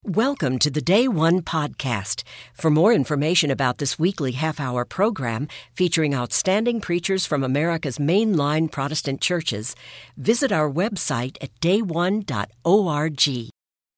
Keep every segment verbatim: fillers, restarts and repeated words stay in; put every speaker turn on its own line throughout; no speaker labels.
Welcome to the Day One podcast. For more information about this weekly half-hour program featuring outstanding preachers from America's mainline Protestant churches, visit our website at day one dot org.
In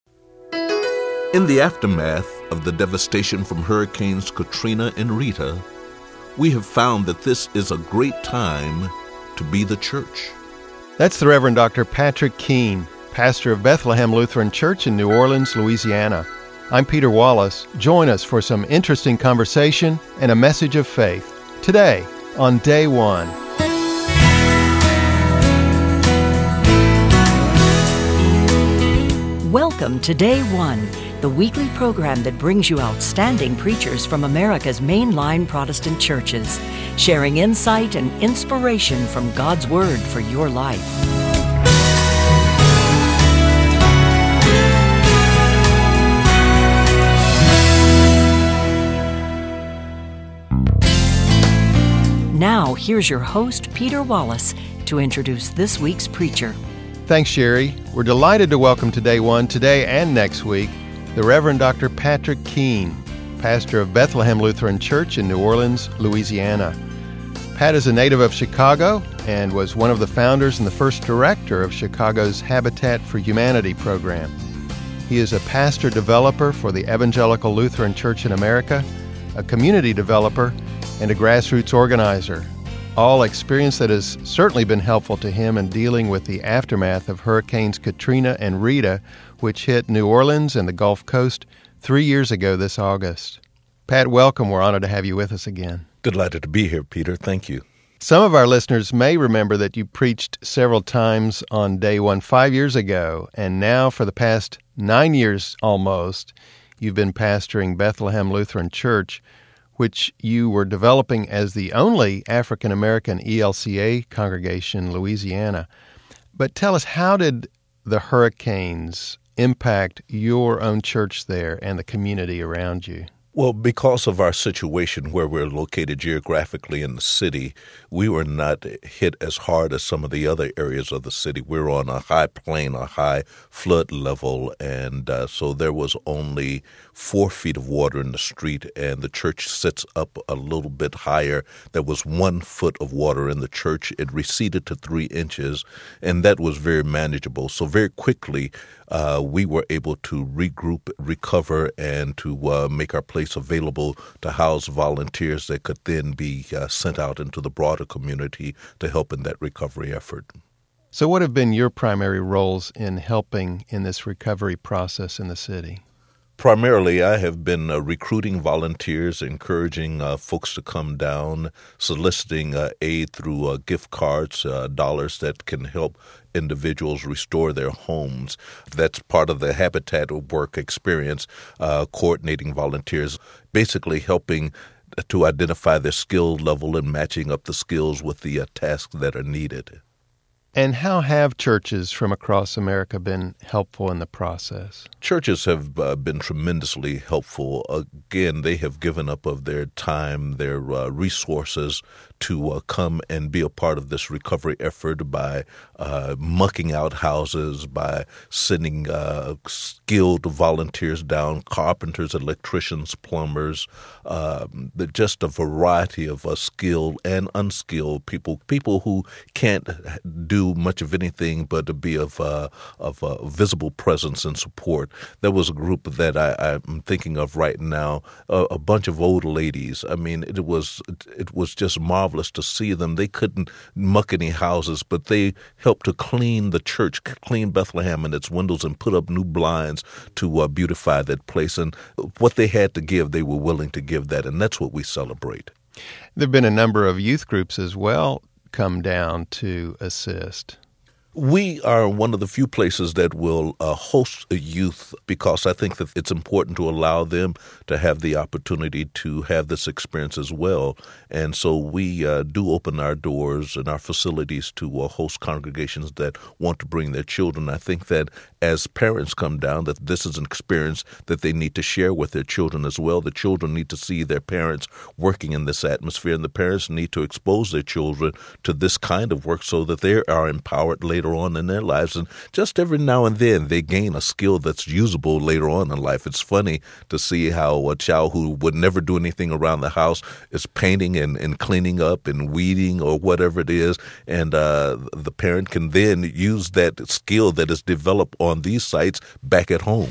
the aftermath of the devastation from Hurricanes Katrina and Rita, we have found that this is a great time to be the church.
That's the Reverend Doctor Patrick Keene, pastor of Bethlehem Lutheran Church in New Orleans, Louisiana. I'm Peter Wallace. Join us for some interesting conversation and a message of faith today on Day One.
Welcome to Day One, the weekly program that brings you outstanding preachers from America's mainline Protestant churches, sharing insight and inspiration from God's Word for your life. Now, here's your host, Peter Wallace, to introduce this week's preacher.
Thanks, Sherry. We're delighted to welcome to Day One, today and next week, the Reverend Doctor Patrick Keene, pastor of Bethlehem Lutheran Church in New Orleans, Louisiana. Pat is a native of Chicago and was one of the founders and the first director of Chicago's Habitat for Humanity program. He is a pastor developer for the Evangelical Lutheran Church in America, a community developer, and a grassroots organizer, all experience that has certainly been helpful to him in dealing with the aftermath of Hurricanes Katrina and Rita, which hit New Orleans and the Gulf Coast three years ago this August. Pat, welcome. We're honored to have you with us again.
Delighted to be here, Peter. Thank you.
Some of our listeners may remember that you preached several times on Day One five years ago, and now for the past nine years almost, you've been pastoring Bethlehem Lutheran Church, which you were developing as the only African-American E L C A congregation in Louisiana. But tell us, how did the hurricanes impact your own church there and the community around you?
Well, because of our situation where we're located geographically in the city, we were not hit as hard as some of the other areas of the city. We're on a high plain, a high flood level, and uh, so there was only four feet of water in the street, and the church sits up a little bit higher. There was one foot of water in the church. It receded to three inches, and that was very manageable. So very quickly, uh, we were able to regroup, recover, and to uh, make our place available to house volunteers that could then be uh, sent out into the broader community to help in that recovery effort.
So what have been your primary roles in helping in this recovery process in the city?
Primarily, I have been uh, recruiting volunteers, encouraging uh, folks to come down, soliciting uh, aid through uh, gift cards, uh, dollars that can help individuals restore their homes. That's part of the Habitat work experience, uh, coordinating volunteers, basically helping to identify their skill level and matching up the skills with the uh, tasks that are needed.
And how have churches from across America been helpful in the process?
Churches have uh, been tremendously helpful. Again, they have given up of their time, their uh, resources to uh, come and be a part of this recovery effort by uh, mucking out houses, by sending uh, skilled volunteers down, carpenters, electricians, plumbers, uh, just a variety of uh, skilled and unskilled people, people who can't do much of anything but to be of uh, of uh, visible presence and support. There was a group that I, I'm thinking of right now, uh, a bunch of old ladies. I mean, it was it was just marvelous to see them. They couldn't muck any houses, but they helped to clean the church, clean Bethlehem and its windows, and put up new blinds to uh, beautify that place. And what they had to give, they were willing to give that, and that's what we celebrate.
There have been a number of youth groups as well come down to assist.
We are one of the few places that will uh, host a youth because I think that it's important to allow them to have the opportunity to have this experience as well. And so we uh, do open our doors and our facilities to uh, host congregations that want to bring their children. I think that as parents come down, that this is an experience that they need to share with their children as well. The children need to see their parents working in this atmosphere, and the parents need to expose their children to this kind of work so that they are empowered later later on in their lives. And just every now and then they gain a skill that's usable later on in life. It's funny to see how a child who would never do anything around the house is painting and, and cleaning up and weeding or whatever it is. And uh, the parent can then use that skill that is developed on these sites back at home.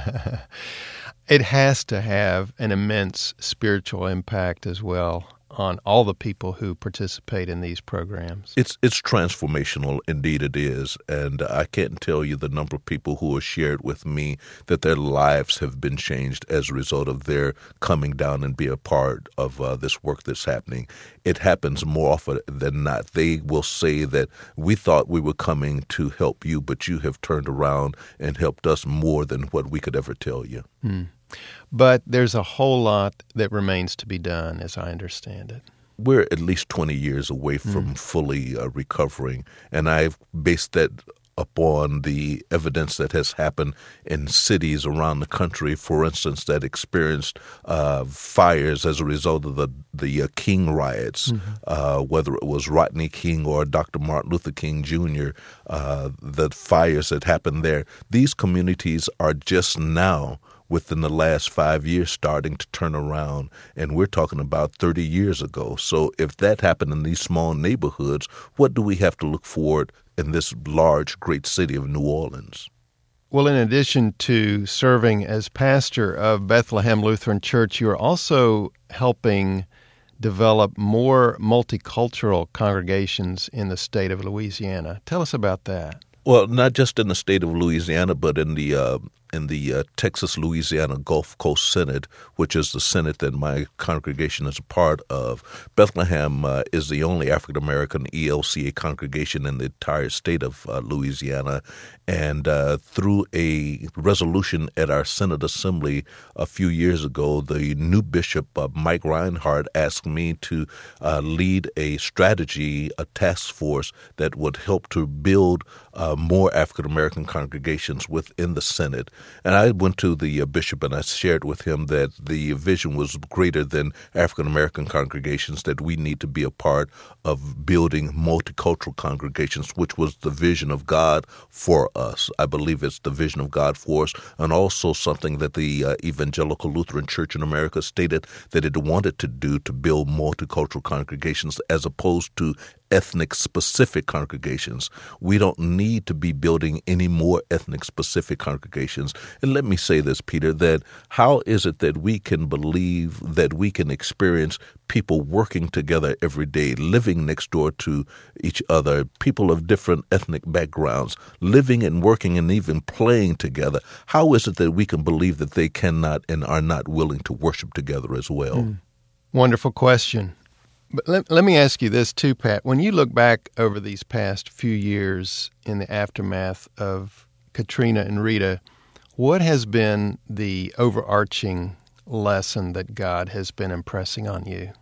It has to have an immense spiritual impact as well on all the people who participate in these programs.
It's it's transformational, indeed it is. And I can't tell you the number of people who have shared with me that their lives have been changed as a result of their coming down and be a part of uh, this work that's happening. It happens more often than not. They will say that we thought we were coming to help you, but you have turned around and helped us more than what we could ever tell you.
Hmm. But there's a whole lot that remains to be done, as I understand it.
We're at least twenty years away from mm. fully uh, recovering, and I've based that upon the evidence that has happened in cities around the country, for instance, that experienced uh, fires as a result of the, the uh, King riots, mm-hmm. uh, whether it was Rodney King or Doctor Martin Luther King Junior, uh, the fires that happened there. These communities are just now, within the last five years, starting to turn around, and we're talking about thirty years ago. So if that happened in these small neighborhoods, what do we have to look forward in this large, great city of New Orleans?
Well, in addition to serving as pastor of Bethlehem Lutheran Church, you're also helping develop more multicultural congregations in the state of Louisiana. Tell us about that.
Well, not just in the state of Louisiana, but in the uh, in the uh, Texas-Louisiana Gulf Coast Synod, which is the synod that my congregation is a part of. Bethlehem uh, is the only African-American E L C A congregation in the entire state of uh, Louisiana. And uh, through a resolution at our Synod Assembly a few years ago, the new bishop, uh, Mike Reinhardt, asked me to uh, lead a strategy, a task force that would help to build uh, more African-American congregations within the synod. And I went to the uh, bishop and I shared with him that the vision was greater than African-American congregations, that we need to be a part of building multicultural congregations, which was the vision of God for us. I believe it's the vision of God for us, and also something that the uh, Evangelical Lutheran Church in America stated that it wanted to do, to build multicultural congregations as opposed to ethnic-specific congregations. We don't need to be building any more ethnic-specific congregations. And let me say this, Peter, that how is it that we can believe that we can experience people working together every day, living next door to each other, people of different ethnic backgrounds, living and working and even playing together? How is it that we can believe that they cannot and are not willing to worship together as well?
Mm. Wonderful question. But let, let me ask you this too, Pat. When you look back over these past few years in the aftermath of Katrina and Rita, what has been the overarching lesson that God has been impressing on you?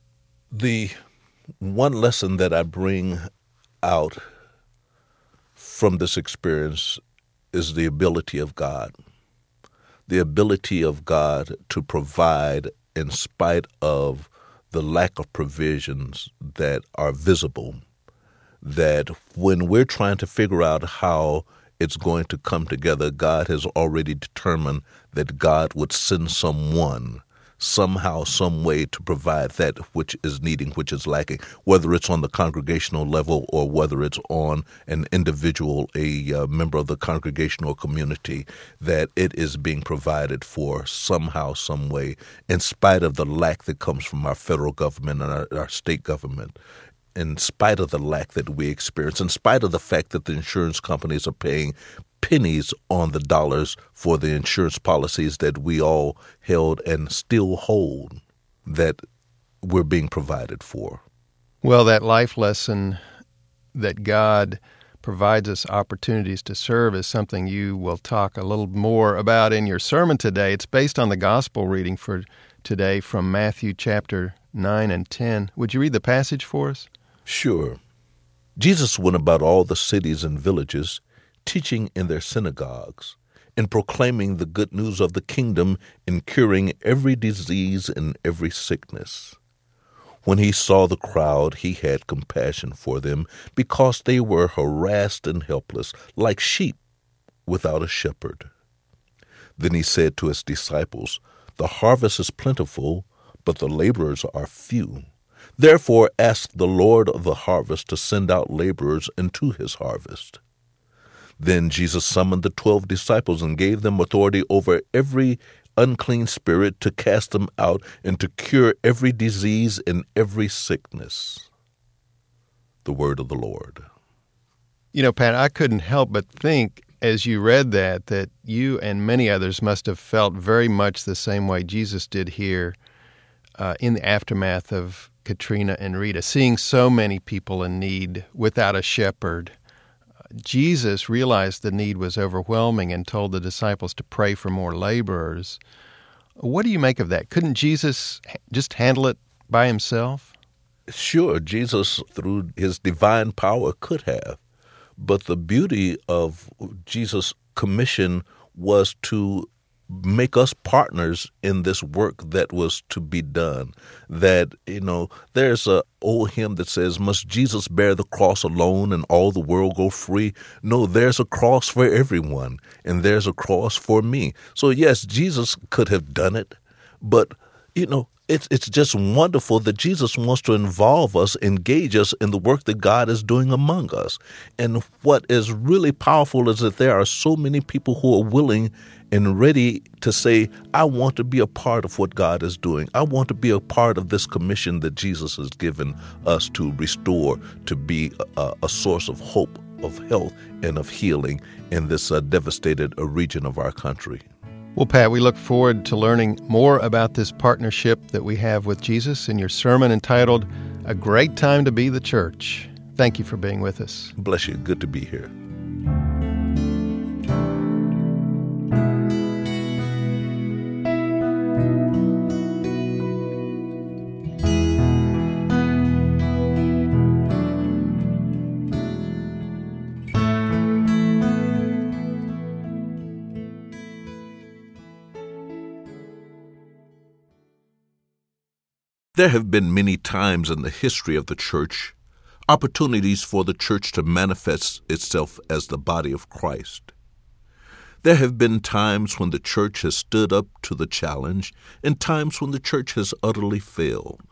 The one lesson that I bring out from this experience is the ability of God. The ability of God to provide in spite of the lack of provisions that are visible, that when we're trying to figure out how it's going to come together, God has already determined that God would send someone, somehow, some way, to provide that which is needing, which is lacking, whether it's on the congregational level or whether it's on an individual, a uh, member of the congregational community, that it is being provided for somehow, some way, in spite of the lack that comes from our federal government and our, our state government. In spite of the lack that we experience, in spite of the fact that the insurance companies are paying pennies on the dollars for the insurance policies that we all held and still hold, that we're being provided for.
Well, that life lesson that God provides us opportunities to serve is something you will talk a little more about in your sermon today. It's based on the gospel reading for today from Matthew chapter nine and ten. Would you read the passage for us?
Sure. Jesus went about all the cities and villages, teaching in their synagogues, and proclaiming the good news of the kingdom, and curing every disease and every sickness. When he saw the crowd, he had compassion for them, because they were harassed and helpless, like sheep without a shepherd. Then he said to his disciples, "The harvest is plentiful, but the laborers are few. Therefore ask the Lord of the harvest to send out laborers into his harvest." Then Jesus summoned the twelve disciples and gave them authority over every unclean spirit, to cast them out and to cure every disease and every sickness. The word of the Lord.
You know, Pat, I couldn't help but think as you read that, that you and many others must have felt very much the same way Jesus did here uh, in the aftermath of Katrina and Rita, seeing so many people in need without a shepherd. Jesus realized the need was overwhelming and told the disciples to pray for more laborers. What do you make of that? Couldn't Jesus just handle it by himself?
Sure, Jesus, through his divine power, could have. But the beauty of Jesus' commission was to make us partners in this work that was to be done. That, you know, there's a old hymn that says, "Must Jesus bear the cross alone and all the world go free?" No, there's a cross for everyone, and there's a cross for me. So yes, Jesus could have done it, but, you know, It's it's just wonderful that Jesus wants to involve us, engage us in the work that God is doing among us. And what is really powerful is that there are so many people who are willing and ready to say, "I want to be a part of what God is doing. I want to be a part of this commission that Jesus has given us to restore, to be a, a source of hope, of health, and of healing in this uh, devastated uh, region of our country."
Well, Pat, we look forward to learning more about this partnership that we have with Jesus in your sermon entitled, "A Great Time to Be the Church." Thank you for being with us.
Bless you. Good to be here. There have been many times in the history of the church opportunities for the church to manifest itself as the body of Christ. There have been times when the church has stood up to the challenge and times when the church has utterly failed.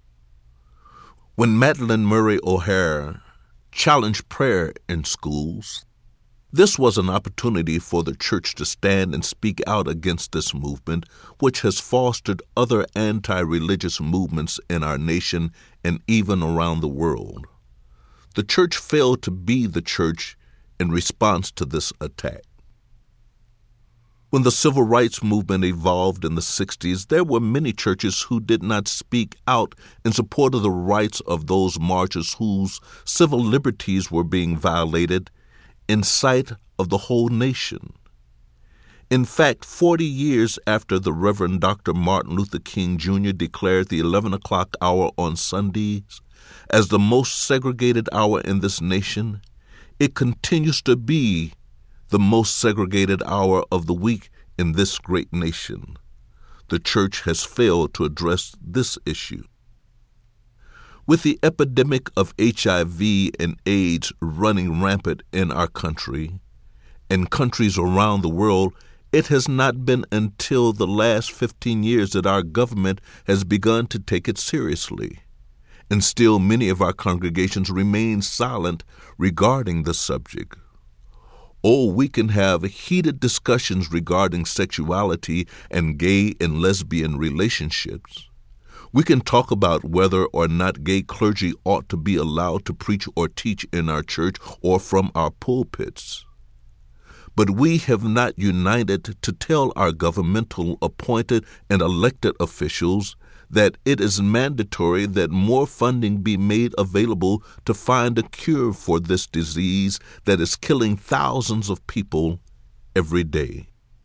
When Madalyn Murray O'Hair challenged prayer in schools, this was an opportunity for the church to stand and speak out against this movement, which has fostered other anti-religious movements in our nation and even around the world. The church failed to be the church in response to this attack. When the civil rights movement evolved in the sixties, there were many churches who did not speak out in support of the rights of those marchers whose civil liberties were being violated in sight of the whole nation. In fact, forty years after the Reverend Doctor Martin Luther King Junior declared the eleven o'clock hour on Sundays as the most segregated hour in this nation, it continues to be the most segregated hour of the week in this great nation. The church has failed to address this issue. With the epidemic of H I V and AIDS running rampant in our country and countries around the world, it has not been until the last fifteen years that our government has begun to take it seriously. And still many of our congregations remain silent regarding the subject. Oh, we can have heated discussions regarding sexuality and gay and lesbian relationships. We can talk about whether or not gay clergy ought to be allowed to preach or teach in our church or from our pulpits. But we have not united to tell our governmental appointed and elected officials that it is mandatory that more funding be made available to find a cure for this disease that is killing thousands of people every day.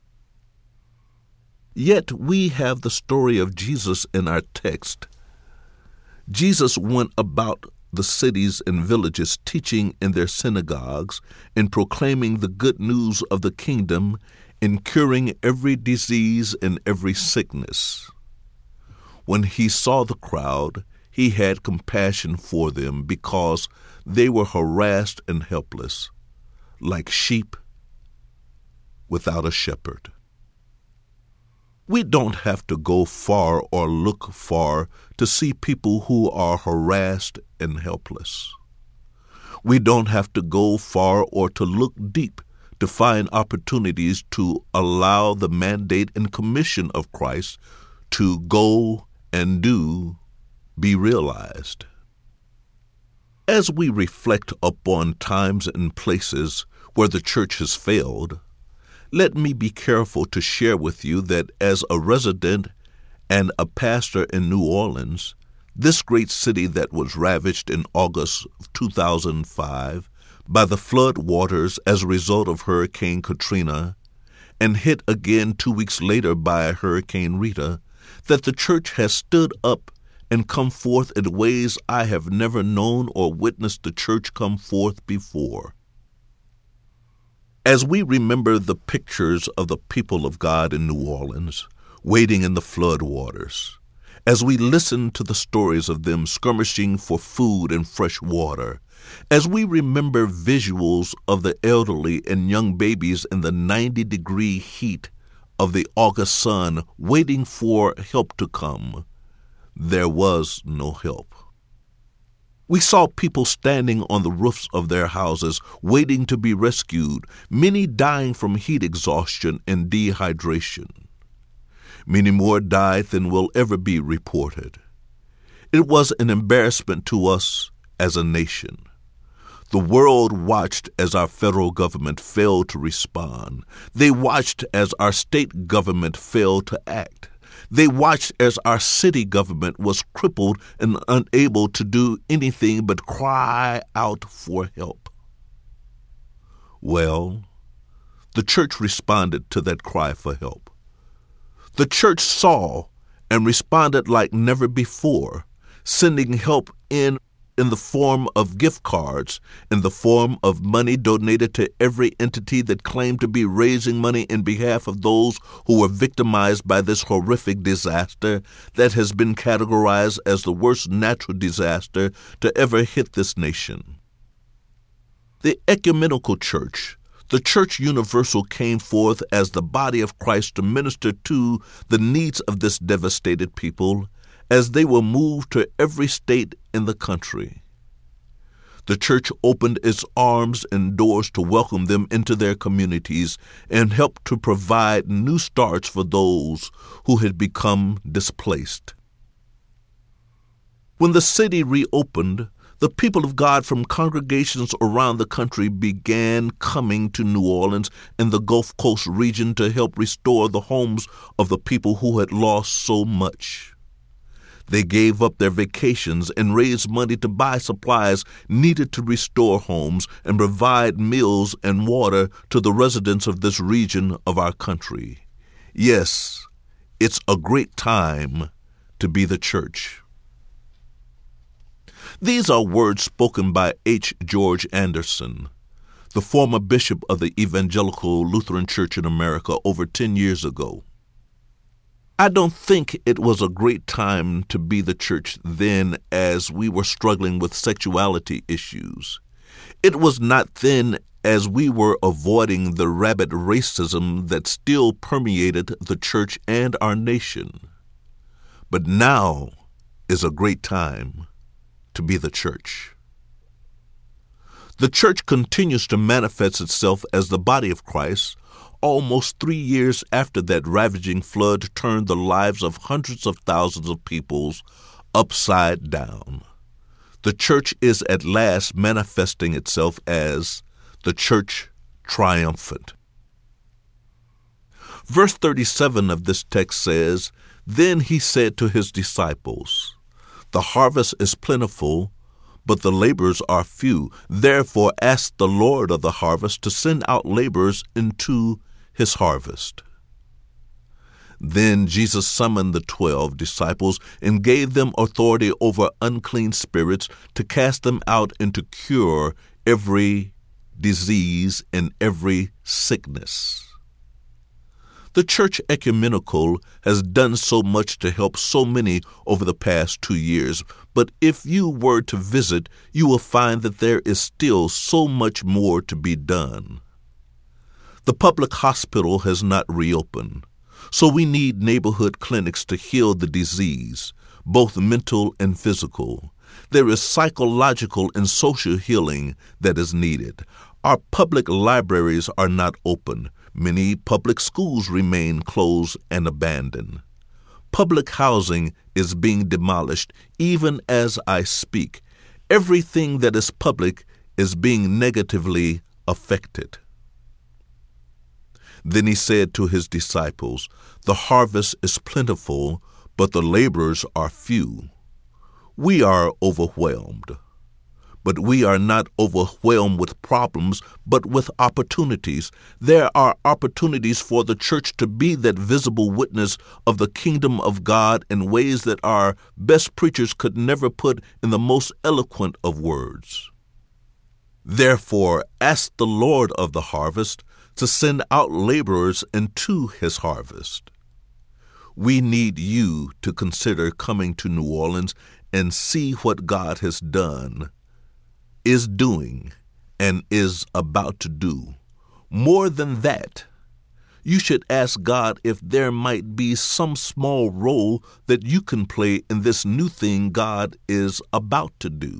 Yet we have the story of Jesus in our text. Jesus went about the cities and villages teaching in their synagogues and proclaiming the good news of the kingdom and curing every disease and every sickness. When he saw the crowd, he had compassion for them because they were harassed and helpless, like sheep without a shepherd. We don't have to go far or look far to see people who are harassed and helpless. We don't have to go far or to look deep to find opportunities to allow the mandate and commission of Christ to go and do be realized. As we reflect upon times and places where the church has failed, let me be careful to share with you that as a resident and a pastor in New Orleans, this great city that was ravaged in August of two thousand five by the flood waters as a result of Hurricane Katrina and hit again two weeks later by Hurricane Rita, that the church has stood up and come forth in ways I have never known or witnessed the church come forth before. As we remember the pictures of the people of God in New Orleans, wading in the flood waters, as we listen to the stories of them skirmishing for food and fresh water, as we remember visuals of the elderly and young babies in the ninety-degree heat of the August sun waiting for help to come, there was no help. We saw people standing on the roofs of their houses waiting to be rescued, many dying from heat exhaustion and dehydration. Many more died than will ever be reported. It was an embarrassment to us as a nation. The world watched as our federal government failed to respond. They watched as our state government failed to act. They watched as our city government was crippled and unable to do anything but cry out for help. Well, the church responded to that cry for help. The church saw and responded like never before, sending help in in the form of gift cards, in the form of money donated to every entity that claimed to be raising money in behalf of those who were victimized by this horrific disaster that has been categorized as the worst natural disaster to ever hit this nation. The ecumenical church, the church universal, came forth as the body of Christ to minister to the needs of this devastated people as they were moved to every state in the country. The church opened its arms and doors to welcome them into their communities and helped to provide new starts for those who had become displaced. When the city reopened, the people of God from congregations around the country began coming to New Orleans and the Gulf Coast region to help restore the homes of the people who had lost so much. They gave up their vacations and raised money to buy supplies needed to restore homes and provide meals and water to the residents of this region of our country. Yes, it's a great time to be the church. These are words spoken by H. George Anderson, the former bishop of the Evangelical Lutheran Church in America over ten years ago. I don't think it was a great time to be the church then as we were struggling with sexuality issues. It was not then as we were avoiding the rabid racism that still permeated the church and our nation. But now is a great time to be the church. The church continues to manifest itself as the body of Christ almost three years after that ravaging flood turned the lives of hundreds of thousands of people upside down. The church is at last manifesting itself as the church triumphant. Verse thirty-seven of this text says, "Then he said to his disciples, 'The harvest is plentiful, but the laborers are few. Therefore ask the Lord of the harvest to send out laborers into his harvest.' Then Jesus summoned the twelve disciples and gave them authority over unclean spirits to cast them out and to cure every disease and every sickness." The Church Ecumenical has done so much to help so many over the past two years, but if you were to visit, you will find that there is still so much more to be done. The public hospital has not reopened, so we need neighborhood clinics to heal the disease, both mental and physical. There is psychological and social healing that is needed. Our public libraries are not open. Many public schools remain closed and abandoned. Public housing is being demolished even as I speak. Everything that is public is being negatively affected. Then he said to his disciples, "The harvest is plentiful, but the laborers are few." We are overwhelmed. But we are not overwhelmed with problems, but with opportunities. There are opportunities for the church to be that visible witness of the kingdom of God in ways that our best preachers could never put in the most eloquent of words. Therefore, ask the Lord of the harvest to send out laborers into his harvest. We need you to consider coming to New Orleans and see what God has done, is doing, and is about to do. More than that, you should ask God if there might be some small role that you can play in this new thing God is about to do.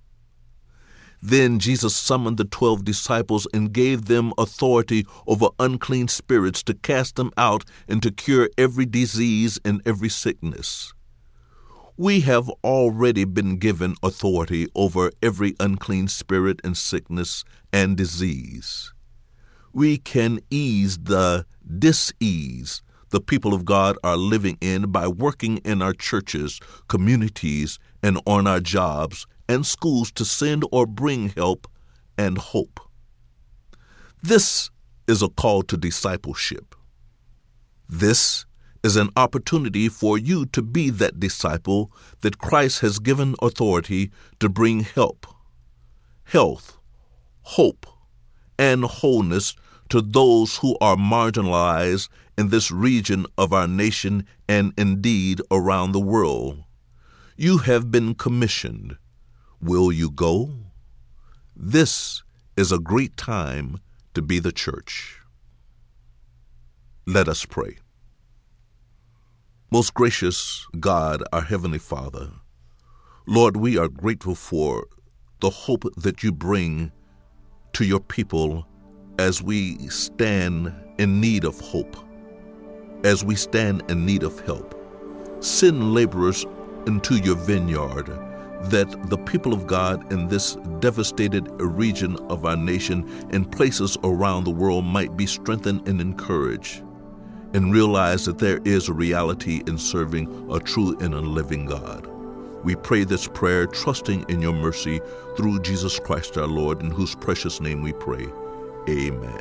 Then Jesus summoned the twelve disciples and gave them authority over unclean spirits to cast them out and to cure every disease and every sickness. We have already been given authority over every unclean spirit and sickness and disease. We can ease the dis-ease the people of God are living in by working in our churches, communities, and on our jobs and schools to send or bring help and hope. This is a call to discipleship. This is an opportunity for you to be that disciple that Christ has given authority to bring help, health, hope, and wholeness to those who are marginalized in this region of our nation and indeed around the world. You have been commissioned. Will you go? This is a great time to be the church. Let us pray. Most gracious God, our Heavenly Father, Lord, we are grateful for the hope that you bring to your people as we stand in need of hope, as we stand in need of help. Send laborers into your vineyard that the people of God in this devastated region of our nation and places around the world might be strengthened and encouraged, and realize that there is a reality in serving a true and a living God. We pray this prayer trusting in your mercy through Jesus Christ our Lord, in whose precious name we pray. Amen.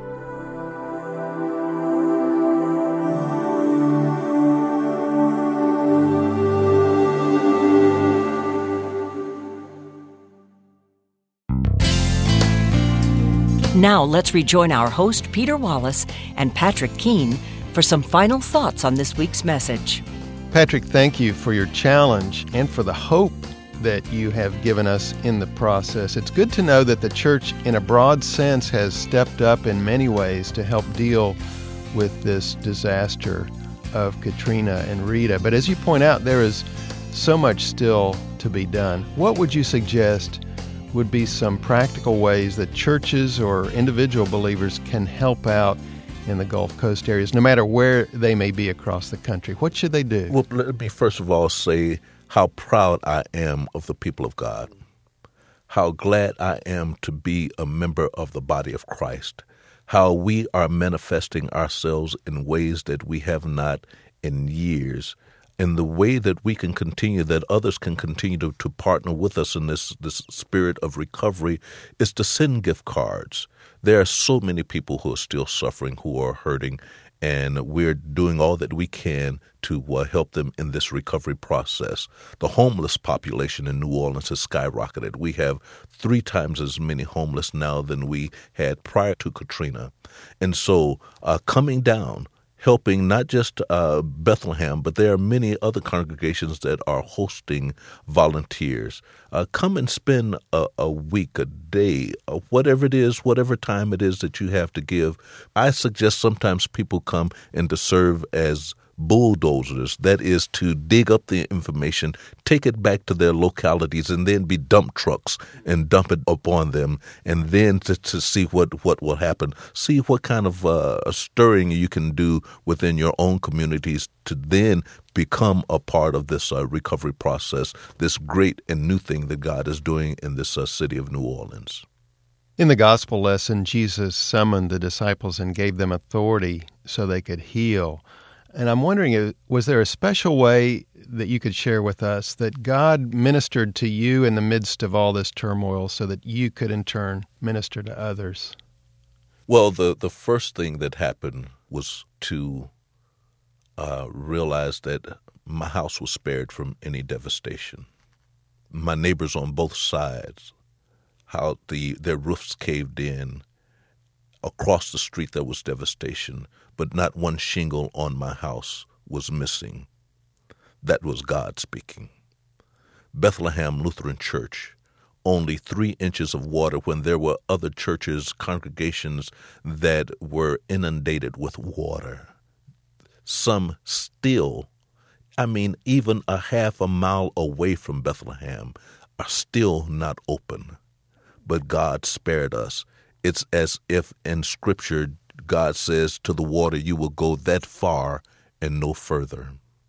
Now let's rejoin our host, Peter Wallace, and Patrick Keene for some final thoughts on this week's message.
Patrick, thank you for your challenge and for the hope that you have given us in the process. It's good to know that the church, in a broad sense, has stepped up in many ways to help deal with this disaster of Katrina and Rita. But as you point out, there is so much still to be done. What would you suggest would be some practical ways that churches or individual believers can help out in the Gulf Coast areas, no matter where they may be across the country? What should they do?
Well, let me first of all say how proud I am of the people of God, how glad I am to be a member of the body of Christ, how we are manifesting ourselves in ways that we have not in years, and the way that we can continue, that others can continue to, to partner with us in this, this spirit of recovery, is to send gift cards. There are so many people who are still suffering, who are hurting, and we're doing all that we can to uh, help them in this recovery process. The homeless population in New Orleans has skyrocketed. We have three times as many homeless now than we had prior to Katrina. And so uh, coming down, helping not just uh, Bethlehem, but there are many other congregations that are hosting volunteers. Uh, come and spend a, a week, a day, uh, whatever it is, whatever time it is that you have to give. I suggest sometimes people come and to serve as bulldozers, that is to dig up the information, take it back to their localities, and then be dump trucks and dump it upon them, and then to, to see what, what will happen. See what kind of uh, stirring you can do within your own communities to then become a part of this uh, recovery process, this great and new thing that God is doing in this uh, city of New Orleans.
In the gospel lesson, Jesus summoned the disciples and gave them authority so they could heal. And I'm wondering, was there a special way that you could share with us that God ministered to you in the midst of all this turmoil so that you could in turn minister to others?
Well, the, the first thing that happened was to uh, realize that my house was spared from any devastation. My neighbors on both sides, how the their roofs caved in. Across the street there was devastation, but not one shingle on my house was missing. That was God speaking. Bethlehem Lutheran Church, only three inches of water when there were other churches, congregations that were inundated with water. Some still, I mean, even a half a mile away from Bethlehem, are still not open. But God spared us. It's as if in Scripture, God says to the water, you will go that far and no further.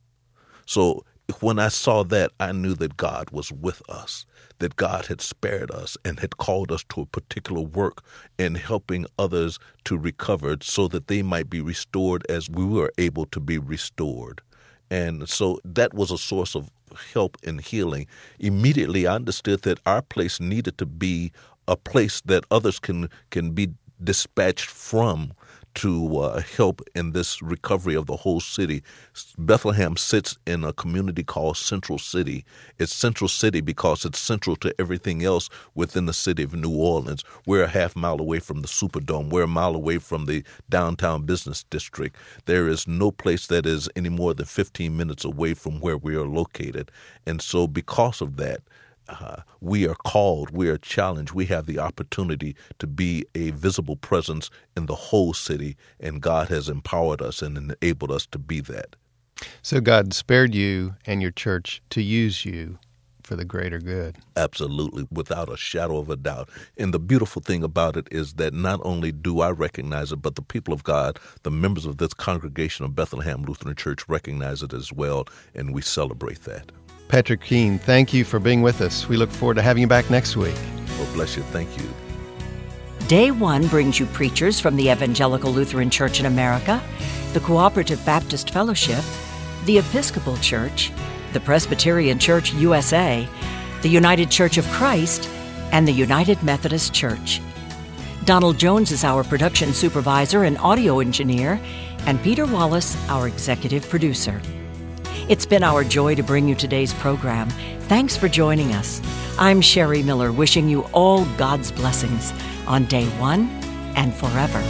So when I saw that, I knew that God was with us, that God had spared us and had called us to a particular work in helping others to recover so that they might be restored as we were able to be restored. And so that was a source of help and healing. Immediately, I understood that our place needed to be a place that others can can be dispatched from to uh, help in this recovery of the whole city. Bethlehem sits in a community called Central City. It's Central City because it's central to everything else within the city of New Orleans. We're a half mile away from the Superdome. We're a mile away from the downtown business district. There is no place that is any more than fifteen minutes away from where we are located. And so because of that, Uh, we are called, we are challenged, we have the opportunity to be a visible presence in the whole city, and God has empowered us and enabled us to be that.
So God spared you and your church to use you for the greater good.
Absolutely, without a shadow of a doubt. And the beautiful thing about it is that not only do I recognize it, but the people of God, the members of this congregation of Bethlehem Lutheran Church recognize it as well, and we celebrate that.
Patrick Keene, thank you for being with us. We look forward to having you back next week.
Well, bless you. Thank you.
Day One brings you preachers from the Evangelical Lutheran Church in America, the Cooperative Baptist Fellowship, the Episcopal Church, the Presbyterian Church U S A, the United Church of Christ, and the United Methodist Church. Donald Jones is our production supervisor and audio engineer, and Peter Wallace, our executive producer. It's been our joy to bring you today's program. Thanks for joining us. I'm Sherry Miller, wishing you all God's blessings on Day One and forever.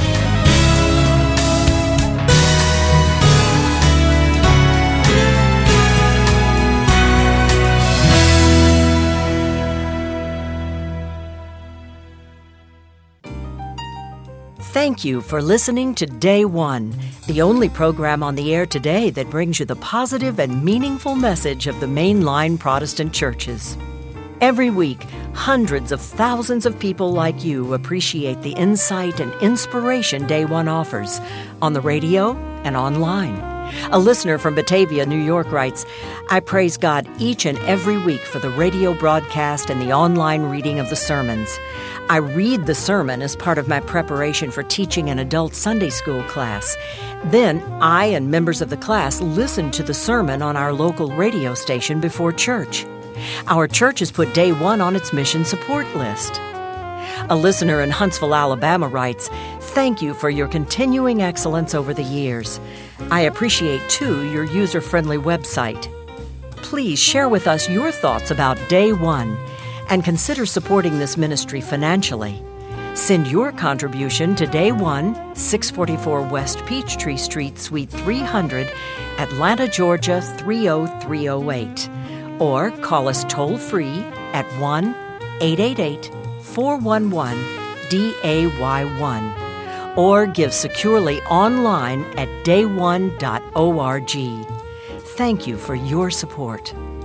Thank you for listening to Day One, the only program on the air today that brings you the positive and meaningful message of the mainline Protestant churches. Every week, hundreds of thousands of people like you appreciate the insight and inspiration Day One offers on the radio and online. A listener from Batavia, New York writes, I praise God each and every week for the radio broadcast and the online reading of the sermons. I read the sermon as part of my preparation for teaching an adult Sunday school class. Then I and members of the class listen to the sermon on our local radio station before church. Our church has put Day One on its mission support list. A listener in Huntsville, Alabama writes, Thank you for your continuing excellence over the years. I appreciate, too, your user-friendly website. Please share with us your thoughts about Day One and consider supporting this ministry financially. Send your contribution to Day One, six forty-four West Peachtree Street, Suite three hundred, Atlanta, Georgia three oh three oh eight. Or call us toll-free at one eight eight eight, four one one, D A Y one. Or give securely online at day one dot org. Thank you for your support.